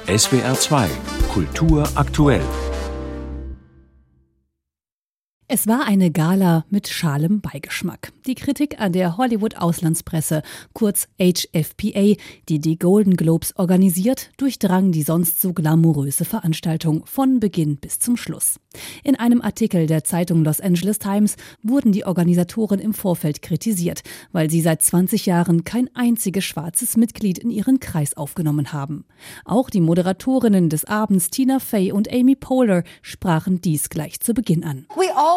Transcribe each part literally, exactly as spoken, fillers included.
S W R zwei Kultur aktuell. Es war eine Gala mit schalem Beigeschmack. Die Kritik an der Hollywood-Auslandspresse, kurz H F P A, die die Golden Globes organisiert, durchdrang die sonst so glamouröse Veranstaltung von Beginn bis zum Schluss. In einem Artikel der Zeitung Los Angeles Times wurden die Organisatoren im Vorfeld kritisiert, weil sie seit zwanzig Jahren kein einziges schwarzes Mitglied in ihren Kreis aufgenommen haben. Auch die Moderatorinnen des Abends Tina Fey und Amy Poehler sprachen dies gleich zu Beginn an.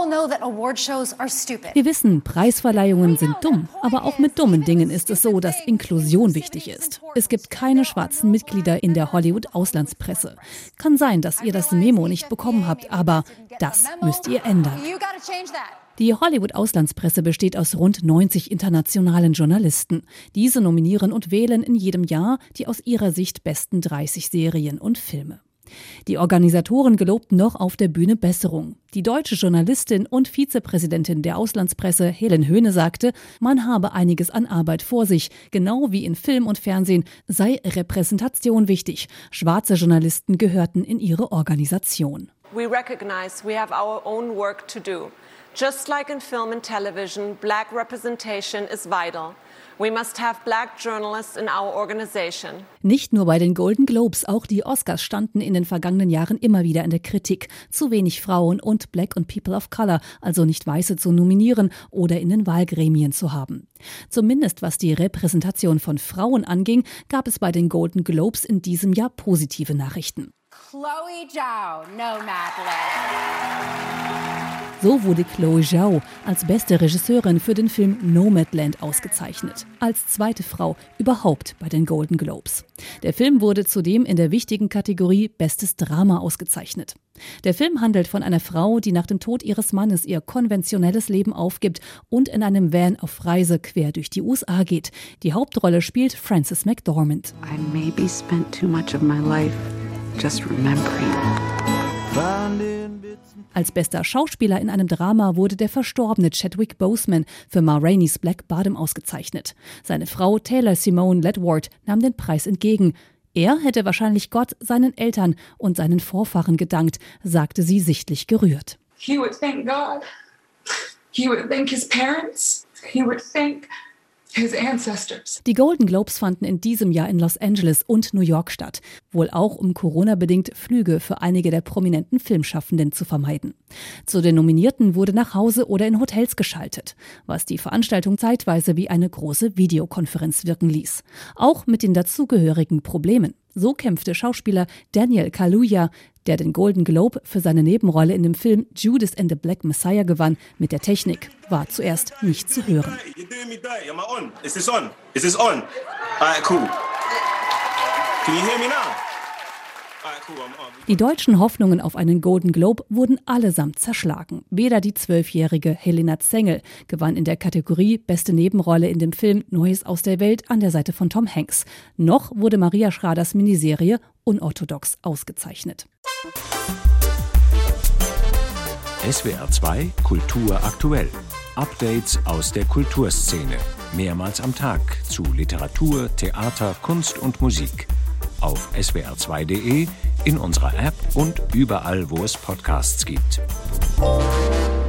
Wir wissen, Preisverleihungen sind dumm, aber auch mit dummen Dingen ist es so, dass Inklusion wichtig ist. Es gibt keine schwarzen Mitglieder in der Hollywood-Auslandspresse. Kann sein, dass ihr das Memo nicht bekommen habt, aber das müsst ihr ändern. Die Hollywood-Auslandspresse besteht aus rund neunzig internationalen Journalisten. Diese nominieren und wählen in jedem Jahr die aus ihrer Sicht besten dreißig Serien und Filme. Die Organisatoren gelobten noch auf der Bühne Besserung. Die deutsche Journalistin und Vizepräsidentin der Auslandspresse Helen Höhne sagte, man habe einiges an Arbeit vor sich. Genau wie in Film und Fernsehen sei Repräsentation wichtig. Schwarze Journalisten gehörten in ihre Organisation. We recognize we have our own work to do. Just like in film and television, black representation is vital. We must have black journalists in our organization. Nicht nur bei den Golden Globes, auch die Oscars standen in den vergangenen Jahren immer wieder in der Kritik. Zu wenig Frauen und Black und People of Color, also nicht Weiße, zu nominieren oder in den Wahlgremien zu haben. Zumindest was die Repräsentation von Frauen anging, gab es bei den Golden Globes in diesem Jahr positive Nachrichten. Chloe Zhao, Nomadland. So wurde Chloe Zhao als beste Regisseurin für den Film Nomadland ausgezeichnet, als zweite Frau überhaupt bei den Golden Globes. Der Film wurde zudem in der wichtigen Kategorie Bestes Drama ausgezeichnet. Der Film handelt von einer Frau, die nach dem Tod ihres Mannes ihr konventionelles Leben aufgibt und in einem Van auf Reise quer durch die U S A geht. Die Hauptrolle spielt Frances McDormand. I maybe spent too much of my life just remembering. Als bester Schauspieler in einem Drama wurde der verstorbene Chadwick Boseman für Ma Rainey's Black Bottom ausgezeichnet. Seine Frau Taylor Simone Ledward nahm den Preis entgegen. Er hätte wahrscheinlich Gott, seinen Eltern und seinen Vorfahren gedankt, sagte sie sichtlich gerührt. He would thank God. He would thank his parents. He would thank his ancestors. Die Golden Globes fanden in diesem Jahr in Los Angeles und New York statt, wohl auch um Corona-bedingt Flüge für einige der prominenten Filmschaffenden zu vermeiden. Zu den Nominierten wurde nach Hause oder in Hotels geschaltet, was die Veranstaltung zeitweise wie eine große Videokonferenz wirken ließ. Auch mit den dazugehörigen Problemen. So kämpfte Schauspieler Daniel Kaluuya, der den Golden Globe für seine Nebenrolle in dem Film Judas and the Black Messiah gewann, mit der Technik, war zuerst nicht zu hören. Die deutschen Hoffnungen auf einen Golden Globe wurden allesamt zerschlagen. Weder die zwölfjährige Helena Zengel gewann in der Kategorie Beste Nebenrolle in dem Film Neues aus der Welt an der Seite von Tom Hanks, noch wurde Maria Schraders Miniserie Unorthodox ausgezeichnet. S W R zwei Kultur aktuell. Updates aus der Kulturszene. Mehrmals am Tag zu Literatur, Theater, Kunst und Musik. Auf S W R zwei Punkt de, in unserer App und überall, wo es Podcasts gibt.